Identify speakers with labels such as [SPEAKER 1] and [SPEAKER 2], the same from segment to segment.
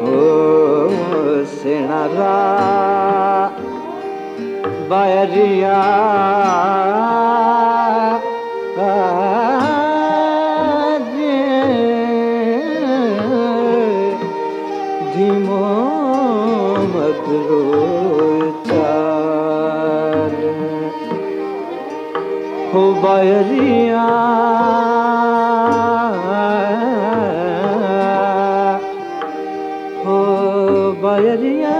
[SPEAKER 1] ओ सेणारा बायरिया धीमो मधुरो चाल हो बायरिया हो बायरिया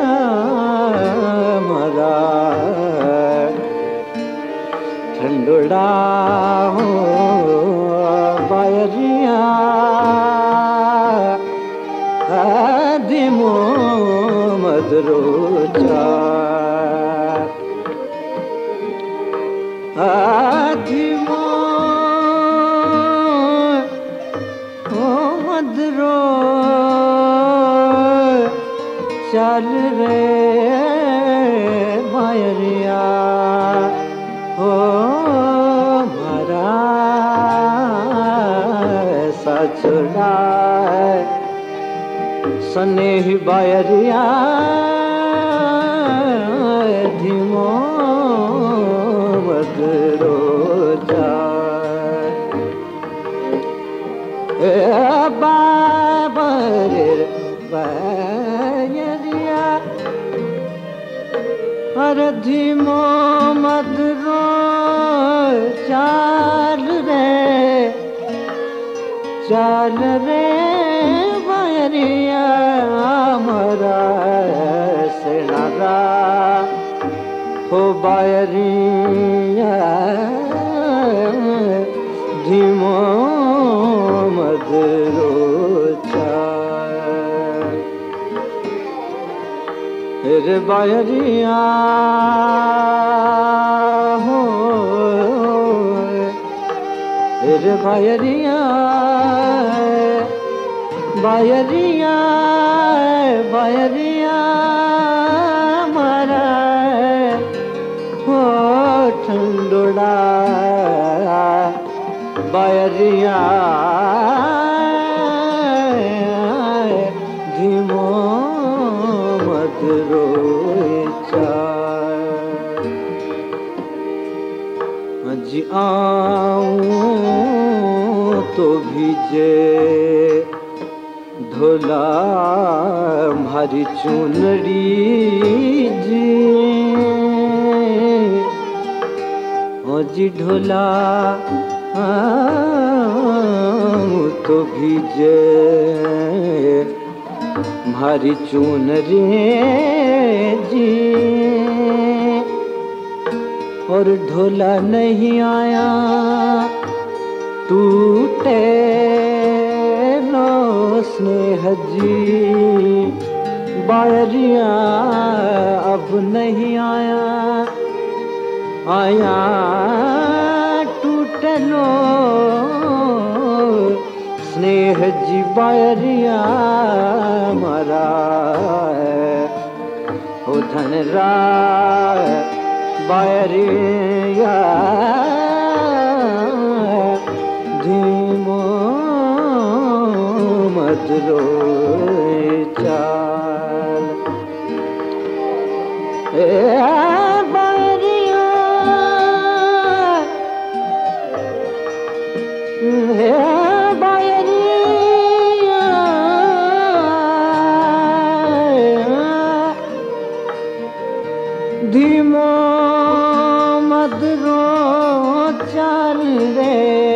[SPEAKER 1] मरा ठंडोड़ा हो बायरिया धीमो मधुरो चाल धीमो मधुरो चाल रे बायरिया हो मारा सचुड़ा स्नेही बायरिया धीमो मधुरो चाल बाबर बायरिया अरे धीमो मधुरो चाल रे बायरिया मरा सेणारा हो बायरिया धीमो मधुरो चाल रे बायरिया हो रे बायरिया बायरिया बायरिया मरा हो ठंडोड़ा बायरिया धीमो मधुरो चाल आज आऊं तो भीजे ढोला भारी चुनरी जी जी ढोला तो भीजे भारी चुनरी जी और ढोला नहीं आया टूटे स्नेह जी बायरिया अब नहीं आया आया टूटे लो स्नेह जी बायरिया मरा हो धनरा बायरिया धीमो मधुरो चाल बायरिया बायरिया धीमो मधुरो चाल रे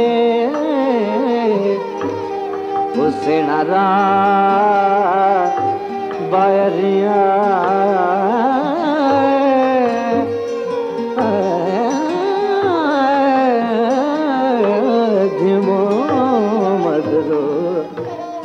[SPEAKER 1] सेणारा बायरिया धीमो मधुरो